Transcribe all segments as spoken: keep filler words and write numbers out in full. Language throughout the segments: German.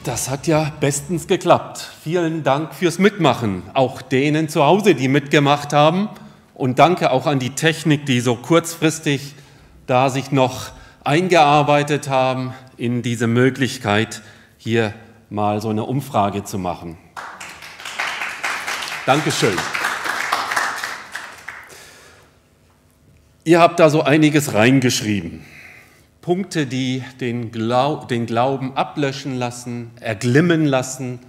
Das hat ja bestens geklappt. Vielen Dank fürs Mitmachen, auch denen zu Hause, die mitgemacht haben. Und danke auch an die Technik, die so kurzfristig da sich noch eingearbeitet haben in diese Möglichkeit, hier mal so eine Umfrage zu machen. Dankeschön. Ihr habt da so einiges reingeschrieben. Punkte, die den, Glau- den Glauben ablöschen lassen, erglimmen lassen,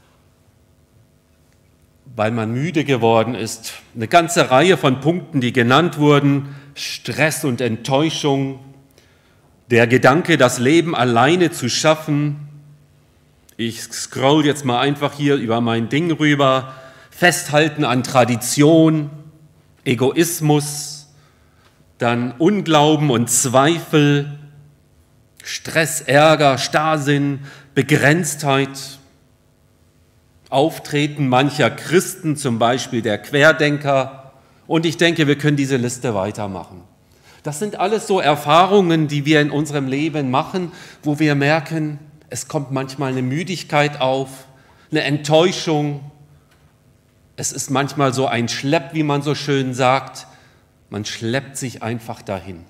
weil man müde geworden ist. Eine ganze Reihe von Punkten, die genannt wurden: Stress und Enttäuschung, der Gedanke, das Leben alleine zu schaffen. Ich scroll jetzt mal einfach hier über mein Ding rüber. Festhalten an Tradition, Egoismus, dann Unglauben und Zweifel, Stress, Ärger, Starrsinn, Begrenztheit, Auftreten mancher Christen, zum Beispiel der Querdenker. Und ich denke, wir können diese Liste weitermachen. Das sind alles so Erfahrungen, die wir in unserem Leben machen, wo wir merken, es kommt manchmal eine Müdigkeit auf, eine Enttäuschung. Es ist manchmal so ein Schlepp, wie man so schön sagt. Man schleppt sich einfach dahin.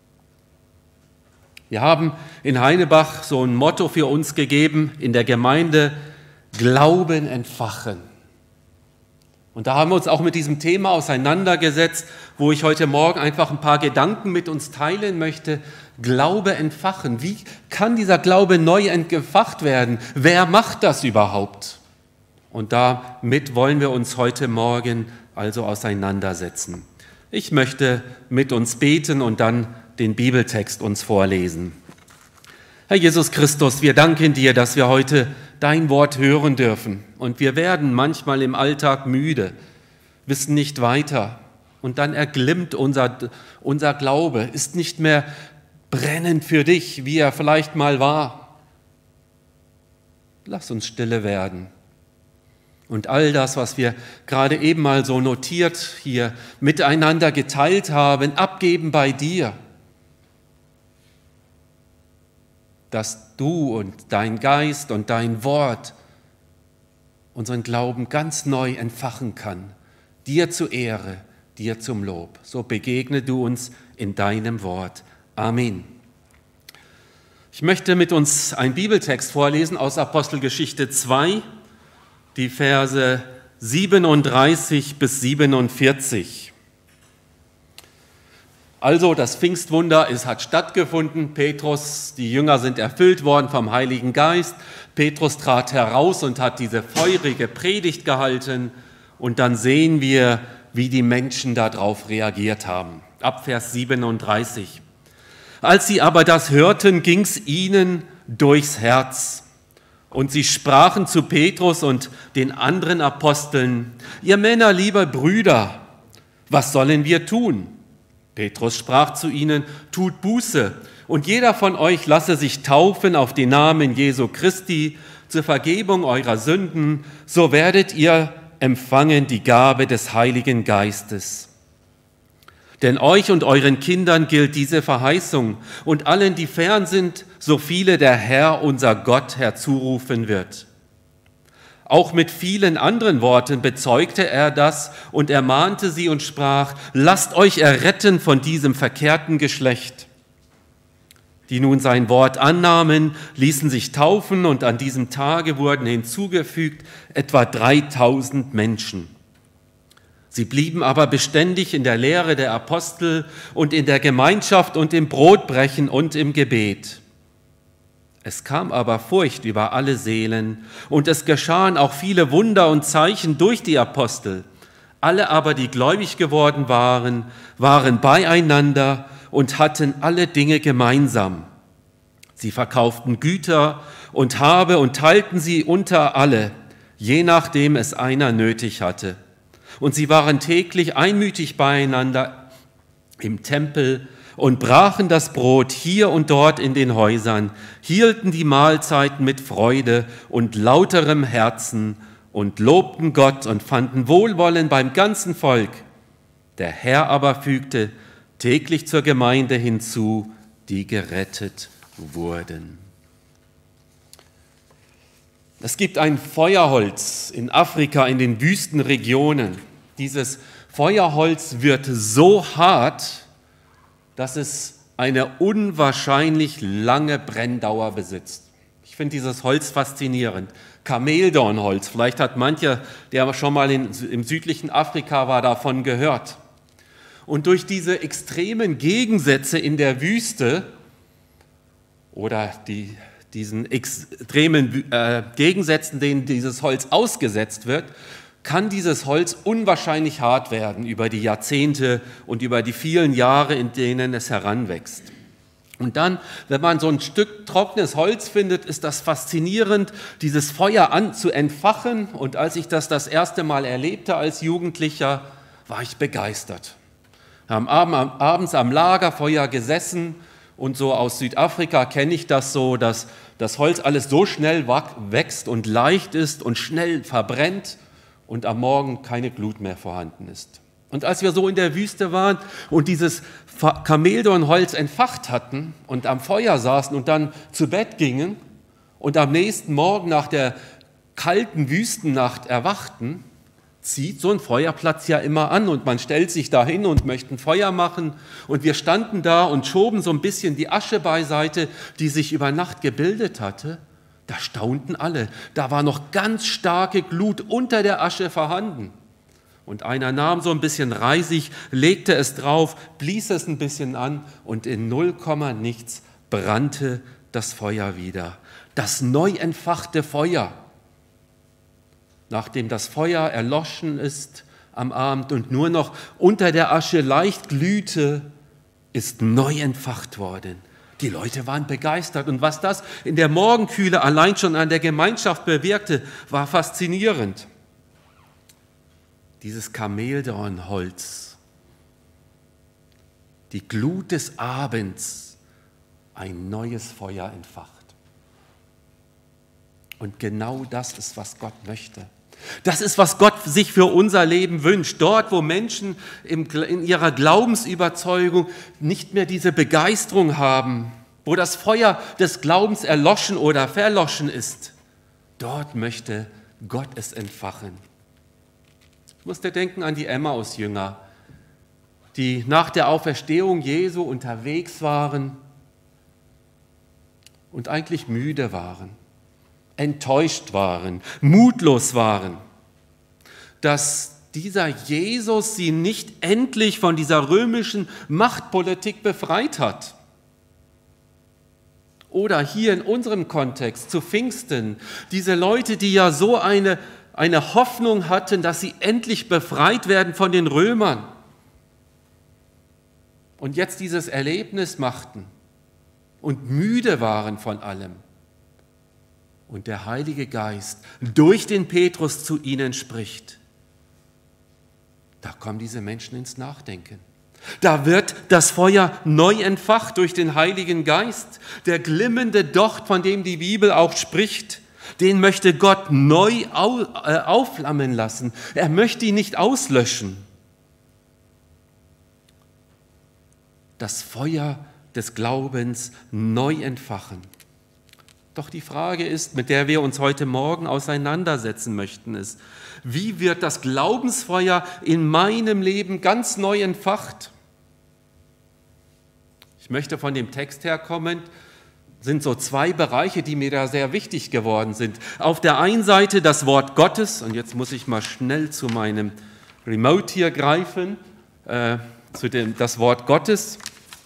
Wir haben in Heinebach so ein Motto für uns gegeben in der Gemeinde: Glauben entfachen. Und da haben wir uns auch mit diesem Thema auseinandergesetzt, wo ich heute Morgen einfach ein paar Gedanken mit uns teilen möchte. Glaube entfachen. Wie kann dieser Glaube neu entfacht werden? Wer macht das überhaupt? Und damit wollen wir uns heute Morgen also auseinandersetzen. Ich möchte mit uns beten und dann den Bibeltext uns vorlesen. Herr Jesus Christus, wir danken dir, dass wir heute dein Wort hören dürfen. Und wir werden manchmal im Alltag müde, wissen nicht weiter. Und dann erglimmt unser, unser Glaube, ist nicht mehr brennend für dich, wie er vielleicht mal war. Lass uns stille werden. Und all das, was wir gerade eben mal so notiert hier miteinander geteilt haben, abgeben bei dir. Dass du und dein Geist und dein Wort unseren Glauben ganz neu entfachen kann. Dir zur Ehre, dir zum Lob. So begegne du uns in deinem Wort. Amen. Ich möchte mit uns einen Bibeltext vorlesen aus Apostelgeschichte zwei, die Verse siebenunddreißig bis siebenundvierzig. Also das Pfingstwunder, es hat stattgefunden. Petrus, die Jünger sind erfüllt worden vom Heiligen Geist. Petrus trat heraus und hat diese feurige Predigt gehalten. Und dann sehen wir, wie die Menschen darauf reagiert haben. Ab Vers siebenunddreißig. Als sie aber das hörten, ging es ihnen durchs Herz. Und sie sprachen zu Petrus und den anderen Aposteln: Ihr Männer, liebe Brüder, was sollen wir tun? Petrus sprach zu ihnen: Tut Buße, und jeder von euch lasse sich taufen auf den Namen Jesu Christi zur Vergebung eurer Sünden, so werdet ihr empfangen die Gabe des Heiligen Geistes. Denn euch und euren Kindern gilt diese Verheißung und allen, die fern sind, so viele der Herr, unser Gott, herzurufen wird. Auch mit vielen anderen Worten bezeugte er das und ermahnte sie und sprach: Lasst euch erretten von diesem verkehrten Geschlecht. Die nun sein Wort annahmen, ließen sich taufen, und an diesem Tage wurden hinzugefügt etwa dreitausend Menschen. Sie blieben aber beständig in der Lehre der Apostel und in der Gemeinschaft und im Brotbrechen und im Gebet. Es kam aber Furcht über alle Seelen, und es geschahen auch viele Wunder und Zeichen durch die Apostel. Alle aber, die gläubig geworden waren, waren beieinander und hatten alle Dinge gemeinsam. Sie verkauften Güter und Habe und teilten sie unter alle, je nachdem es einer nötig hatte. Und sie waren täglich einmütig beieinander im Tempel und brachen das Brot hier und dort in den Häusern, hielten die Mahlzeiten mit Freude und lauterem Herzen und lobten Gott und fanden Wohlwollen beim ganzen Volk. Der Herr aber fügte täglich zur Gemeinde hinzu, die gerettet wurden. Es gibt ein Feuerholz in Afrika, in den Wüstenregionen. Dieses Feuerholz wird so hart, dass es eine unwahrscheinlich lange Brenndauer besitzt. Ich finde dieses Holz faszinierend. Kameldornholz, vielleicht hat mancher, der schon mal in, im südlichen Afrika war, davon gehört. Und durch diese extremen Gegensätze in der Wüste oder die, diesen extremen äh, Gegensätzen, denen dieses Holz ausgesetzt wird, kann dieses Holz unwahrscheinlich hart werden über die Jahrzehnte und über die vielen Jahre, in denen es heranwächst. Und dann, wenn man so ein Stück trockenes Holz findet, ist das faszinierend, dieses Feuer an zu entfachen. Und als ich das das erste Mal erlebte als Jugendlicher, war ich begeistert. Wir haben abends am Lagerfeuer gesessen und so aus Südafrika kenne ich das so, dass das Holz alles so schnell wächst und leicht ist und schnell verbrennt und am Morgen keine Glut mehr vorhanden ist. Und als wir so in der Wüste waren und dieses Kameldornholz entfacht hatten und am Feuer saßen und dann zu Bett gingen und am nächsten Morgen nach der kalten Wüstennacht erwachten, zieht so ein Feuerplatz ja immer an und man stellt sich da hin und möchte ein Feuer machen. Und wir standen da und schoben so ein bisschen die Asche beiseite, die sich über Nacht gebildet hatte. Da staunten alle. Da war noch ganz starke Glut unter der Asche vorhanden. Und einer nahm so ein bisschen Reisig, legte es drauf, blies es ein bisschen an und in null Komma nichts brannte das Feuer wieder. Das neu entfachte Feuer. Nachdem das Feuer erloschen ist am Abend und nur noch unter der Asche leicht glühte, ist neu entfacht worden. Die Leute waren begeistert und was das in der Morgenkühle allein schon an der Gemeinschaft bewirkte, war faszinierend. Dieses Kameldornholz, die Glut des Abends, ein neues Feuer entfacht. Und genau das ist, was Gott möchte. Das ist, was Gott sich für unser Leben wünscht. Dort, wo Menschen in ihrer Glaubensüberzeugung nicht mehr diese Begeisterung haben, wo das Feuer des Glaubens erloschen oder verloschen ist, dort möchte Gott es entfachen. Ich musste denken an die Emmaus-Jünger, die nach der Auferstehung Jesu unterwegs waren und eigentlich müde waren, enttäuscht waren, mutlos waren, dass dieser Jesus sie nicht endlich von dieser römischen Machtpolitik befreit hat. Oder hier in unserem Kontext zu Pfingsten, diese Leute, die ja so eine, eine Hoffnung hatten, dass sie endlich befreit werden von den Römern und jetzt dieses Erlebnis machten und müde waren von allem. Und der Heilige Geist durch den Petrus zu ihnen spricht. Da kommen diese Menschen ins Nachdenken. Da wird das Feuer neu entfacht durch den Heiligen Geist. Der glimmende Docht, von dem die Bibel auch spricht, den möchte Gott neu aufflammen lassen. Er möchte ihn nicht auslöschen. Das Feuer des Glaubens neu entfachen. Doch die Frage ist, mit der wir uns heute Morgen auseinandersetzen möchten, ist, wie wird das Glaubensfeuer in meinem Leben ganz neu entfacht? Ich möchte von dem Text herkommen, sind so zwei Bereiche, die mir da sehr wichtig geworden sind. Auf der einen Seite das Wort Gottes, und jetzt muss ich mal schnell zu meinem Remote hier greifen, äh, zu dem, das Wort Gottes.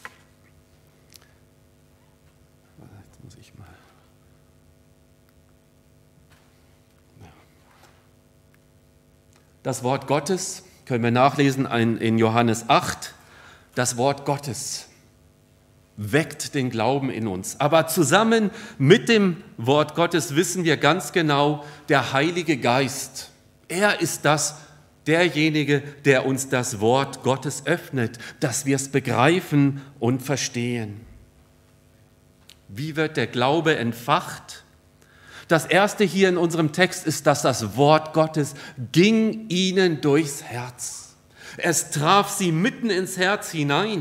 Das Wort Gottes können wir nachlesen in Johannes acht. Das Wort Gottes weckt den Glauben in uns. Aber zusammen mit dem Wort Gottes wissen wir ganz genau, der Heilige Geist, er ist das, derjenige, der uns das Wort Gottes öffnet, dass wir es begreifen und verstehen. Wie wird der Glaube entfacht? Das erste hier in unserem Text ist, dass das Wort Gottes ging ihnen durchs Herz. Es traf sie mitten ins Herz hinein.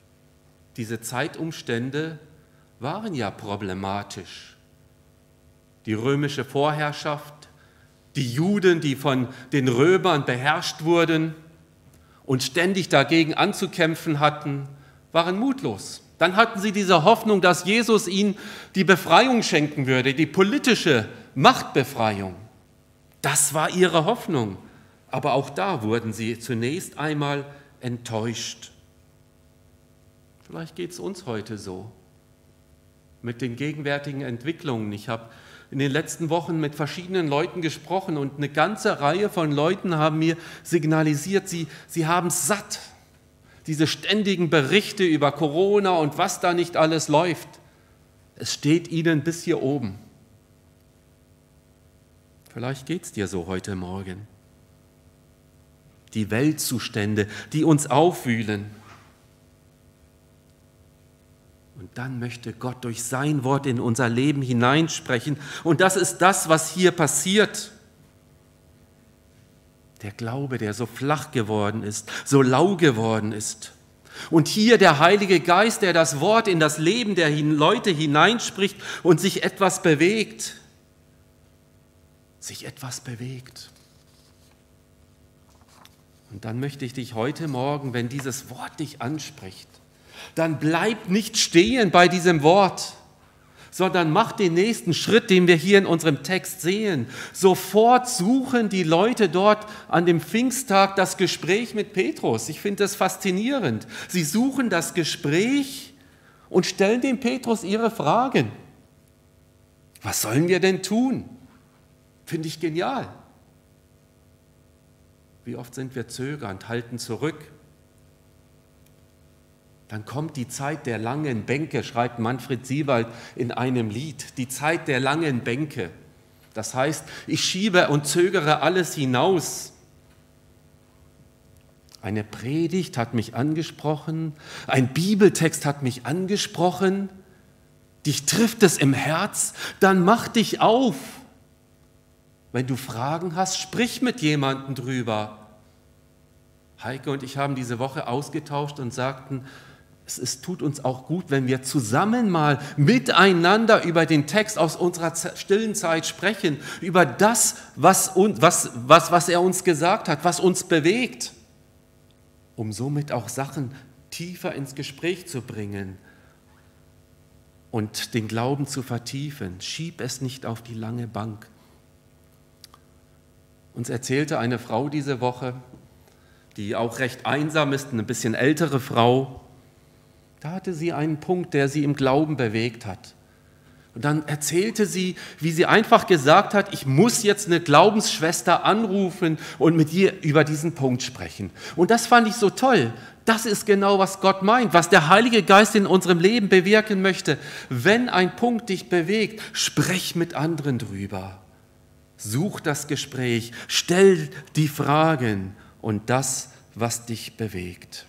Diese Zeitumstände waren ja problematisch. die römische Vorherrschaft, die Juden, die von den Römern beherrscht wurden und ständig dagegen anzukämpfen hatten, waren mutlos. Dann hatten sie diese Hoffnung, dass Jesus ihnen die Befreiung schenken würde, die politische Machtbefreiung. Das war ihre Hoffnung. Aber auch da wurden sie zunächst einmal enttäuscht. Vielleicht geht es uns heute so mit den gegenwärtigen Entwicklungen. Ich habe in den letzten Wochen mit verschiedenen Leuten gesprochen und eine ganze Reihe von Leuten haben mir signalisiert, sie, sie haben es satt, diese ständigen Berichte über Corona und was da nicht alles läuft. Es steht ihnen bis hier oben. Vielleicht geht es dir so heute Morgen. Die Weltzustände, die uns aufwühlen. Und dann möchte Gott durch sein Wort in unser Leben hineinsprechen. Und das ist das, was hier passiert. Der Glaube, der so flach geworden ist, so lau geworden ist. Und hier der Heilige Geist, der das Wort in das Leben der Leute hineinspricht und sich etwas bewegt. Sich etwas bewegt. Und dann möchte ich dich heute Morgen, wenn dieses Wort dich anspricht, dann bleib nicht stehen bei diesem Wort, sondern mach den nächsten Schritt, den wir hier in unserem Text sehen. Sofort suchen die Leute dort an dem Pfingsttag das Gespräch mit Petrus. Ich finde das faszinierend. Sie suchen das Gespräch und stellen dem Petrus ihre Fragen. Was sollen wir denn tun? Finde ich genial. Wie oft sind wir zögernd, halten zurück. Dann kommt die Zeit der langen Bänke, schreibt Manfred Siewald in einem Lied. Die Zeit der langen Bänke. Das heißt, ich schiebe und zögere alles hinaus. Eine Predigt hat mich angesprochen, ein Bibeltext hat mich angesprochen. Dich trifft es im Herz, dann mach dich auf. Wenn du Fragen hast, sprich mit jemandem drüber. Heike und ich haben diese Woche ausgetauscht und sagten, es ist, tut uns auch gut, wenn wir zusammen mal miteinander über den Text aus unserer stillen Zeit sprechen, über das, was, was, was, was er uns gesagt hat, was uns bewegt, um somit auch Sachen tiefer ins Gespräch zu bringen und den Glauben zu vertiefen. Schieb es nicht auf die lange Bank. Uns erzählte eine Frau diese Woche, die auch recht einsam ist, eine bisschen ältere Frau. Da hatte sie einen Punkt, der sie im Glauben bewegt hat. Und dann erzählte sie, wie sie einfach gesagt hat, ich muss jetzt eine Glaubensschwester anrufen und mit ihr über diesen Punkt sprechen. Und das fand ich so toll. Das ist genau, was Gott meint, was der Heilige Geist in unserem Leben bewirken möchte. Wenn ein Punkt dich bewegt, sprech mit anderen drüber. Such das Gespräch, stell die Fragen und das, was dich bewegt.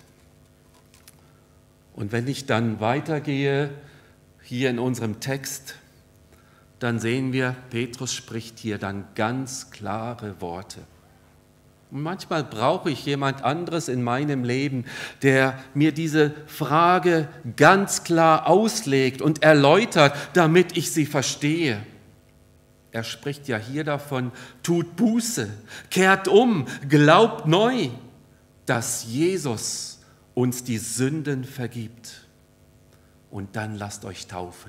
Und wenn ich dann weitergehe, hier in unserem Text, dann sehen wir, Petrus spricht hier dann ganz klare Worte. Und manchmal brauche ich jemand anderes in meinem Leben, der mir diese Frage ganz klar auslegt und erläutert, damit ich sie verstehe. Er spricht ja hier davon, tut Buße, kehrt um, glaubt neu, dass Jesus uns die Sünden vergibt. Und dann lasst euch taufen.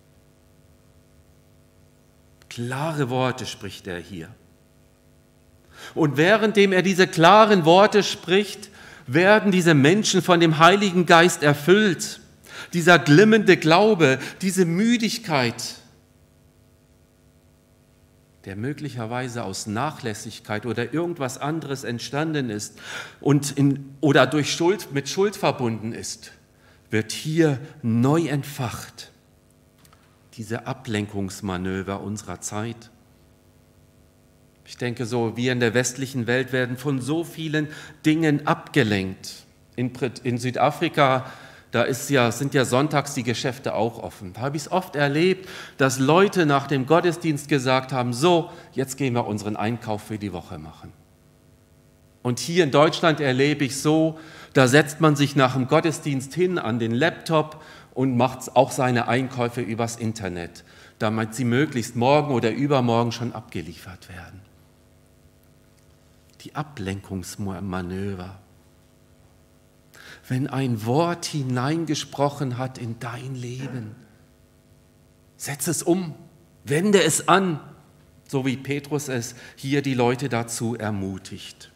Klare Worte spricht er hier. Und währenddem er diese klaren Worte spricht, werden diese Menschen von dem Heiligen Geist erfüllt. Dieser glimmende Glaube, diese Müdigkeit, der möglicherweise aus Nachlässigkeit oder irgendwas anderes entstanden ist und in, oder durch Schuld, mit Schuld verbunden ist, wird hier neu entfacht. Diese Ablenkungsmanöver unserer Zeit. Ich denke so, wir in der westlichen Welt werden von so vielen Dingen abgelenkt. In, in Südafrika, da ist ja, sind ja sonntags die Geschäfte auch offen. Da habe ich es oft erlebt, dass Leute nach dem Gottesdienst gesagt haben, so, jetzt gehen wir unseren Einkauf für die Woche machen. Und hier in Deutschland erlebe ich so, da setzt man sich nach dem Gottesdienst hin an den Laptop und macht auch seine Einkäufe übers Internet, damit sie möglichst morgen oder übermorgen schon abgeliefert werden. Die Ablenkungsmanöver. Wenn ein Wort hineingesprochen hat in dein Leben, setz es um, wende es an, so wie Petrus es hier die Leute dazu ermutigt.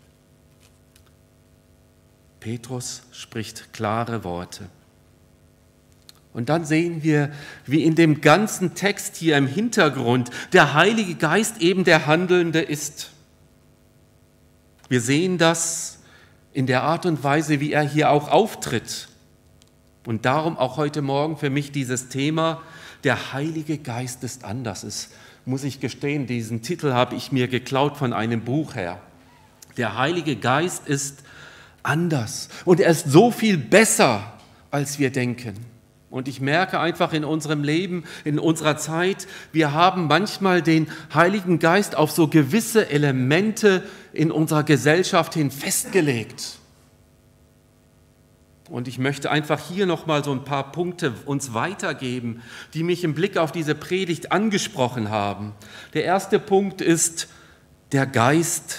Petrus spricht klare Worte. Und dann sehen wir, wie in dem ganzen Text hier im Hintergrund der Heilige Geist eben der Handelnde ist. Wir sehen das in der Art und Weise, wie er hier auch auftritt. Und darum auch heute Morgen für mich dieses Thema, der Heilige Geist ist anders. Es muss ich gestehen, diesen Titel habe ich mir geklaut von einem Buch her. Der Heilige Geist ist anders und er ist so viel besser, als wir denken. Und ich merke einfach in unserem Leben, in unserer Zeit, wir haben manchmal den Heiligen Geist auf so gewisse Elemente in unserer Gesellschaft hin festgelegt. Und ich möchte einfach hier nochmal so ein paar Punkte uns weitergeben, die mich im Blick auf diese Predigt angesprochen haben. Der erste Punkt ist der Geist.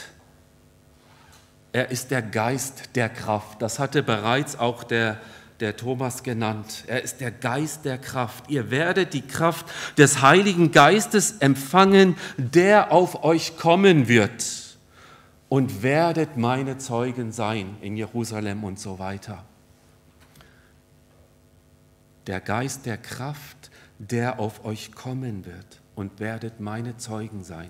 Er ist der Geist der Kraft. Das hatte bereits auch der der Thomas genannt. Er ist der Geist der Kraft. Ihr werdet die Kraft des Heiligen Geistes empfangen, der auf euch kommen wird und werdet meine Zeugen sein in Jerusalem und so weiter. Der Geist der Kraft, der auf euch kommen wird und werdet meine Zeugen sein.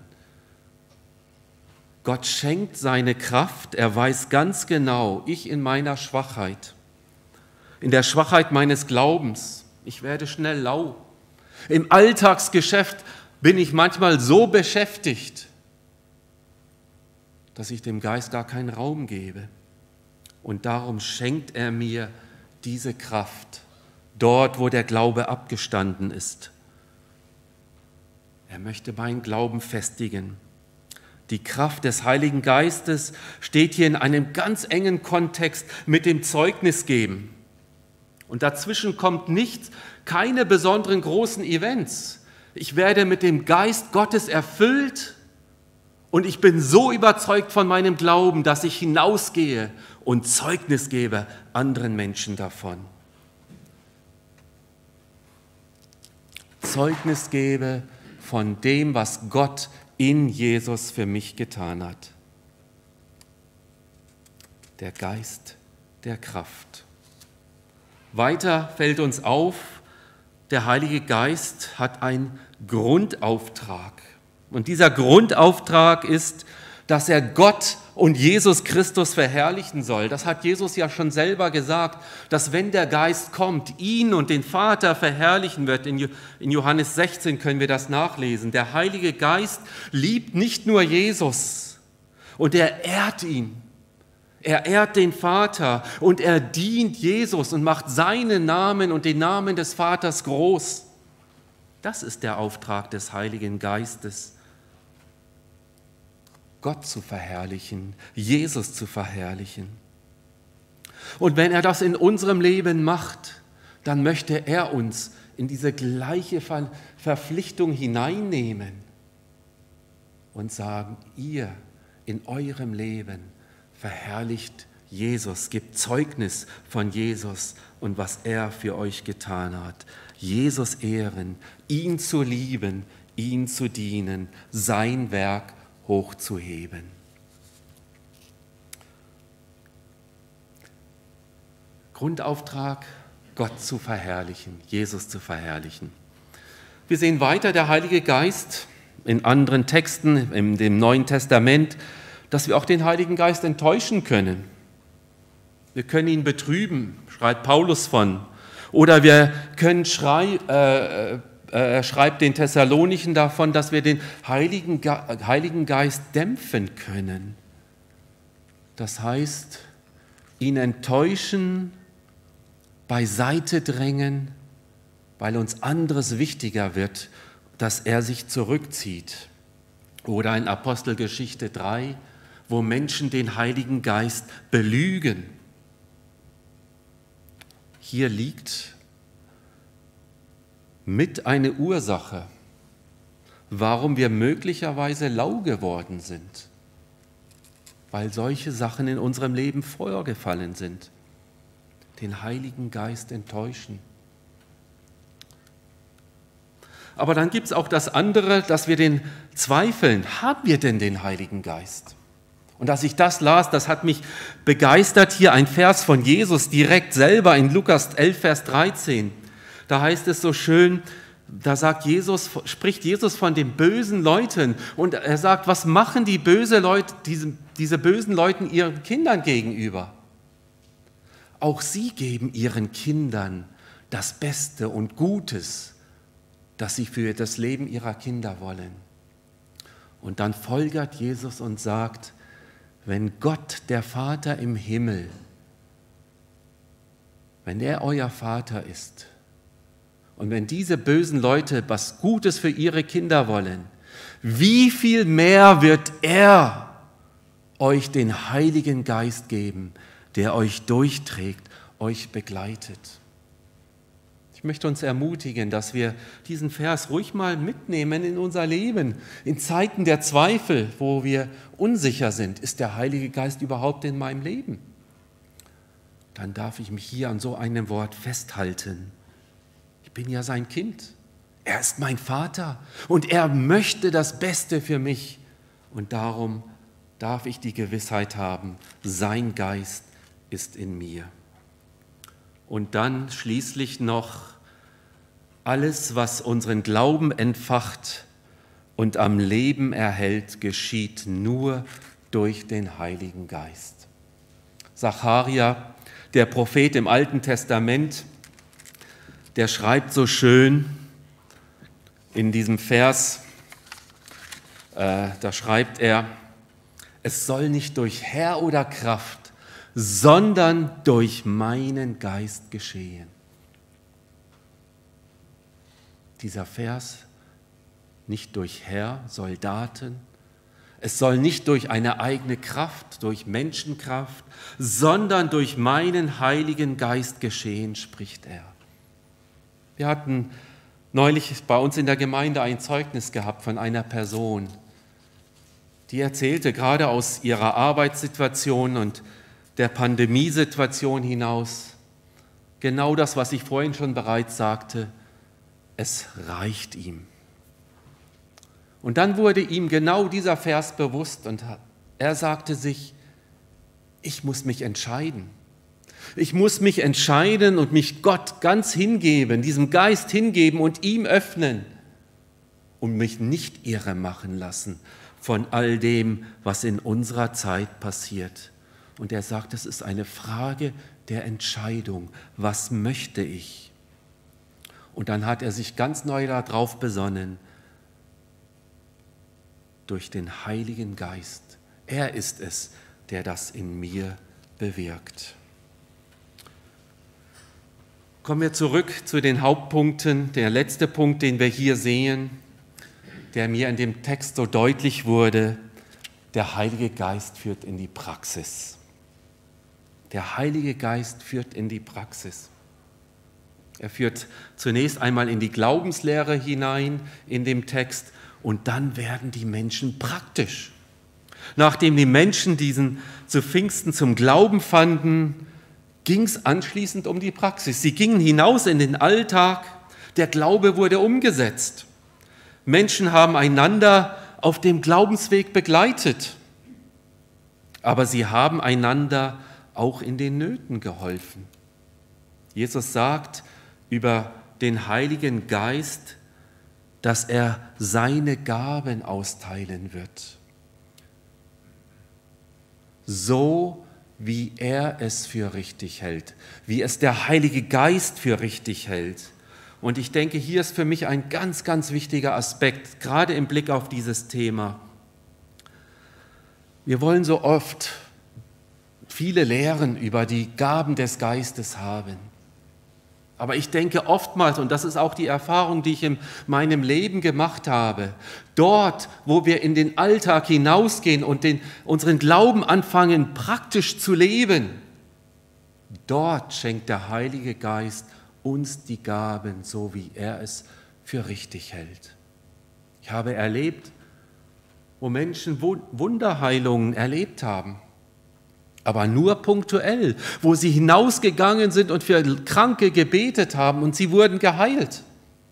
Gott schenkt seine Kraft, er weiß ganz genau, ich in meiner Schwachheit, in der Schwachheit meines Glaubens, ich werde schnell lau. Im Alltagsgeschäft bin ich manchmal so beschäftigt, dass ich dem Geist gar keinen Raum gebe. Und darum schenkt er mir diese Kraft, dort, wo der Glaube abgestanden ist. Er möchte meinen Glauben festigen. Die Kraft des Heiligen Geistes steht hier in einem ganz engen Kontext mit dem Zeugnis geben. Und dazwischen kommt nichts, keine besonderen großen Events. Ich werde mit dem Geist Gottes erfüllt und ich bin so überzeugt von meinem Glauben, dass ich hinausgehe und Zeugnis gebe anderen Menschen davon. Zeugnis gebe von dem, was Gott in Jesus für mich getan hat. Der Geist der Kraft. Weiter fällt uns auf, der Heilige Geist hat einen Grundauftrag. Und dieser Grundauftrag ist, dass er Gott und Jesus Christus verherrlichen soll. Das hat Jesus ja schon selber gesagt, dass wenn der Geist kommt, ihn und den Vater verherrlichen wird. In Johannes sechzehn können wir das nachlesen. Der Heilige Geist liebt nicht nur Jesus und er ehrt ihn. Er ehrt den Vater und er dient Jesus und macht seinen Namen und den Namen des Vaters groß. Das ist der Auftrag des Heiligen Geistes. Gott zu verherrlichen, Jesus zu verherrlichen. Und wenn er das in unserem Leben macht, dann möchte er uns in diese gleiche Verpflichtung hineinnehmen und sagen, ihr in eurem Leben verherrlicht Jesus, gebt Zeugnis von Jesus und was er für euch getan hat. Jesus ehren, ihn zu lieben, ihn zu dienen, sein Werk hochzuheben. Grundauftrag, Gott zu verherrlichen, Jesus zu verherrlichen. Wir sehen weiter, der Heilige Geist in anderen Texten, in dem Neuen Testament, dass wir auch den Heiligen Geist enttäuschen können. Wir können ihn betrüben, schreibt Paulus von. Oder wir können schrei, äh, äh, er schreibt den Thessalonichen davon, dass wir den Heiligen, Ge- Heiligen Geist dämpfen können. Das heißt, ihn enttäuschen, beiseite drängen, weil uns anderes wichtiger wird, dass er sich zurückzieht. Oder in Apostelgeschichte drei, wo Menschen den Heiligen Geist belügen. Hier liegt mit eine Ursache, warum wir möglicherweise lau geworden sind, weil solche Sachen in unserem Leben vorgefallen sind, den Heiligen Geist enttäuschen. Aber dann gibt es auch das andere, dass wir den zweifeln, haben wir denn den Heiligen Geist? Und als ich das las, das hat mich begeistert, hier ein Vers von Jesus direkt selber in Lukas elf, Vers dreizehn. Da heißt es so schön, da sagt Jesus, spricht Jesus von den bösen Leuten und er sagt, was machen die böse Leute, diese, diese bösen Leuten ihren Kindern gegenüber? Auch sie geben ihren Kindern das Beste und Gutes, das sie für das Leben ihrer Kinder wollen. Und dann folgert Jesus und sagt, wenn Gott, der Vater im Himmel, wenn er euer Vater ist und wenn diese bösen Leute was Gutes für ihre Kinder wollen, wie viel mehr wird er euch den Heiligen Geist geben, der euch durchträgt, euch begleitet. Ich möchte uns ermutigen, dass wir diesen Vers ruhig mal mitnehmen in unser Leben. In Zeiten der Zweifel, wo wir unsicher sind, ist der Heilige Geist überhaupt in meinem Leben? Dann darf ich mich hier an so einem Wort festhalten. Ich bin ja sein Kind. Er ist mein Vater und er möchte das Beste für mich. Und darum darf ich die Gewissheit haben, sein Geist ist in mir. Und dann schließlich noch, alles, was unseren Glauben entfacht und am Leben erhält, geschieht nur durch den Heiligen Geist. Zacharia, der Prophet im Alten Testament, der schreibt so schön in diesem Vers, äh, da schreibt er, es soll nicht durch Herr oder Kraft, sondern durch meinen Geist geschehen. Dieser Vers, nicht durch Herr, Soldaten, es soll nicht durch eine eigene Kraft, durch Menschenkraft, sondern durch meinen Heiligen Geist geschehen, spricht er. Wir hatten neulich bei uns in der Gemeinde ein Zeugnis gehabt von einer Person, die erzählte gerade aus ihrer Arbeitssituation und der Pandemiesituation hinaus, genau das, was ich vorhin schon bereits sagte, es reicht ihm. Und dann wurde ihm genau dieser Vers bewusst und er sagte sich, ich muss mich entscheiden. Ich muss mich entscheiden und mich Gott ganz hingeben, diesem Geist hingeben und ihm öffnen und mich nicht irre machen lassen von all dem, was in unserer Zeit passiert. Und er sagt, es ist eine Frage der Entscheidung. Was möchte ich? Und dann hat er sich ganz neu darauf besonnen, durch den Heiligen Geist. Er ist es, der das in mir bewirkt. Kommen wir zurück zu den Hauptpunkten. Der letzte Punkt, den wir hier sehen, der mir in dem Text so deutlich wurde, der Heilige Geist führt in die Praxis. Der Heilige Geist führt in die Praxis. Er führt zunächst einmal in die Glaubenslehre hinein in dem Text und dann werden die Menschen praktisch. Nachdem die Menschen diesen zu Pfingsten zum Glauben fanden, ging es anschließend um die Praxis. Sie gingen hinaus in den Alltag, der Glaube wurde umgesetzt. Menschen haben einander auf dem Glaubensweg begleitet, aber sie haben einander auch in den Nöten geholfen. Jesus sagt über den Heiligen Geist, dass er seine Gaben austeilen wird. So wie er es für richtig hält, wie es der Heilige Geist für richtig hält. Und ich denke, hier ist für mich ein ganz, ganz wichtiger Aspekt, gerade im Blick auf dieses Thema. Wir wollen so oft viele Lehren über die Gaben des Geistes haben. Aber ich denke oftmals, und das ist auch die Erfahrung, die ich in meinem Leben gemacht habe, dort, wo wir in den Alltag hinausgehen und den, unseren Glauben anfangen, praktisch zu leben, dort schenkt der Heilige Geist uns die Gaben, so wie er es für richtig hält. Ich habe erlebt, wo Menschen Wunderheilungen erlebt haben, aber nur punktuell, wo sie hinausgegangen sind und für Kranke gebetet haben und sie wurden geheilt.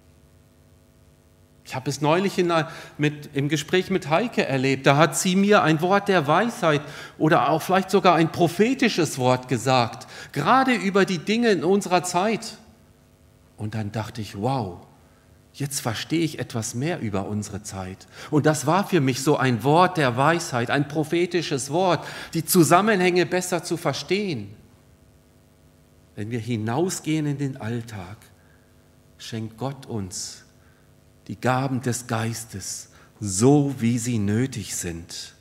Ich habe es neulich in, mit, im Gespräch mit Heike erlebt, da hat sie mir ein Wort der Weisheit oder auch vielleicht sogar ein prophetisches Wort gesagt, gerade über die Dinge in unserer Zeit. Und dann dachte ich, wow, jetzt verstehe ich etwas mehr über unsere Zeit. Und das war für mich so ein Wort der Weisheit, ein prophetisches Wort, die Zusammenhänge besser zu verstehen. Wenn wir hinausgehen in den Alltag, schenkt Gott uns die Gaben des Geistes, so wie sie nötig sind.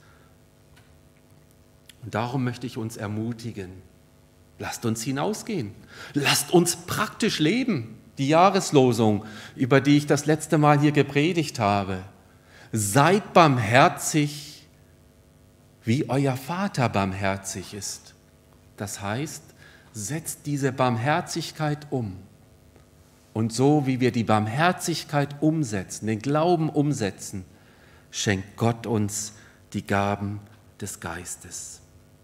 Und darum möchte ich uns ermutigen, lasst uns hinausgehen, lasst uns praktisch leben. Die Jahreslosung, über die ich das letzte Mal hier gepredigt habe. Seid barmherzig, wie euer Vater barmherzig ist. Das heißt, setzt diese Barmherzigkeit um. Und so wie wir die Barmherzigkeit umsetzen, den Glauben umsetzen, schenkt Gott uns die Gaben des Geistes.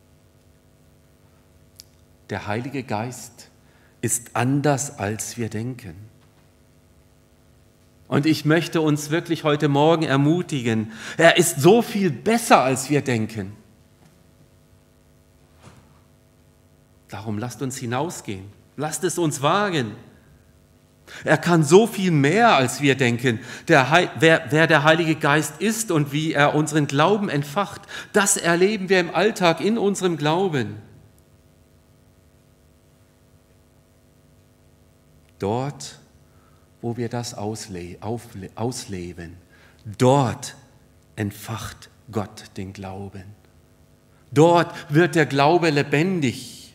Der Heilige Geist ist anders, als wir denken. Und ich möchte uns wirklich heute Morgen ermutigen, er ist so viel besser, als wir denken. Darum lasst uns hinausgehen, lasst es uns wagen. Er kann so viel mehr, als wir denken. Der Heil, wer, wer der Heilige Geist ist und wie er unseren Glauben entfacht, das erleben wir im Alltag in unserem Glauben. Dort, wo wir das ausle- aufle- ausleben, dort entfacht Gott den Glauben. Dort wird der Glaube lebendig.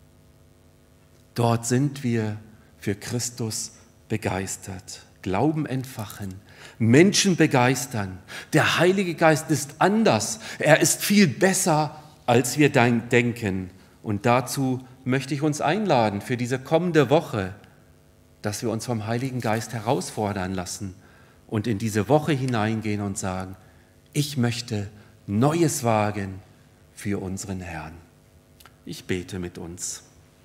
Dort sind wir für Christus begeistert. Glauben entfachen, Menschen begeistern. Der Heilige Geist ist anders. Er ist viel besser, als wir denken. Und dazu möchte ich uns einladen für diese kommende Woche, dass wir uns vom Heiligen Geist herausfordern lassen und in diese Woche hineingehen und sagen, ich möchte Neues wagen für unseren Herrn. Ich bete mit uns.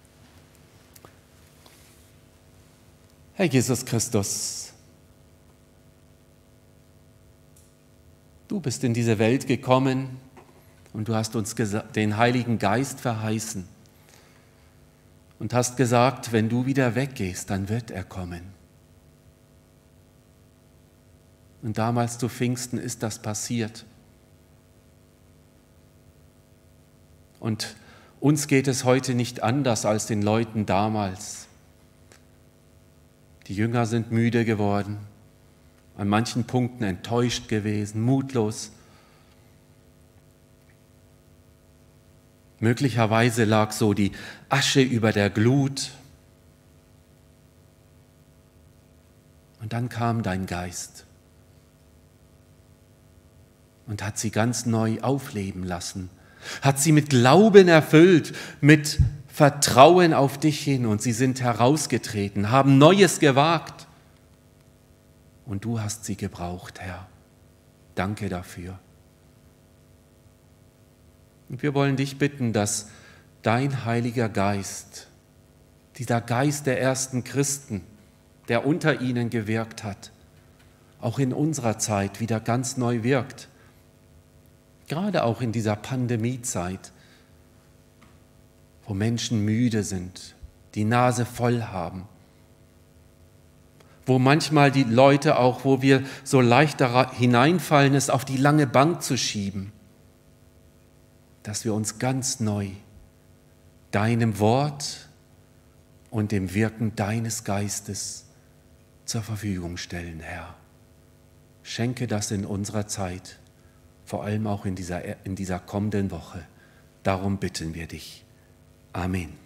Herr Jesus Christus, du bist in diese Welt gekommen und du hast uns den Heiligen Geist verheißen. Und hast gesagt, wenn du wieder weggehst, dann wird er kommen. Und damals zu Pfingsten ist das passiert. Und uns geht es heute nicht anders als den Leuten damals. Die Jünger sind müde geworden, an manchen Punkten enttäuscht gewesen, mutlos. Möglicherweise lag so die Asche über der Glut. Und dann kam dein Geist und hat sie ganz neu aufleben lassen, hat sie mit Glauben erfüllt, mit Vertrauen auf dich hin und sie sind herausgetreten, haben Neues gewagt. Und du hast sie gebraucht, Herr. Danke dafür. Und wir wollen dich bitten, dass dein Heiliger Geist, dieser Geist der ersten Christen, der unter ihnen gewirkt hat, auch in unserer Zeit wieder ganz neu wirkt. Gerade auch in dieser Pandemiezeit, wo Menschen müde sind, die Nase voll haben, wo manchmal die Leute auch, wo wir so leicht da hineinfallen, es auf die lange Bank zu schieben, dass wir uns ganz neu deinem Wort und dem Wirken deines Geistes zur Verfügung stellen, Herr. Schenke das in unserer Zeit, vor allem auch in dieser, in dieser kommenden Woche. Darum bitten wir dich. Amen.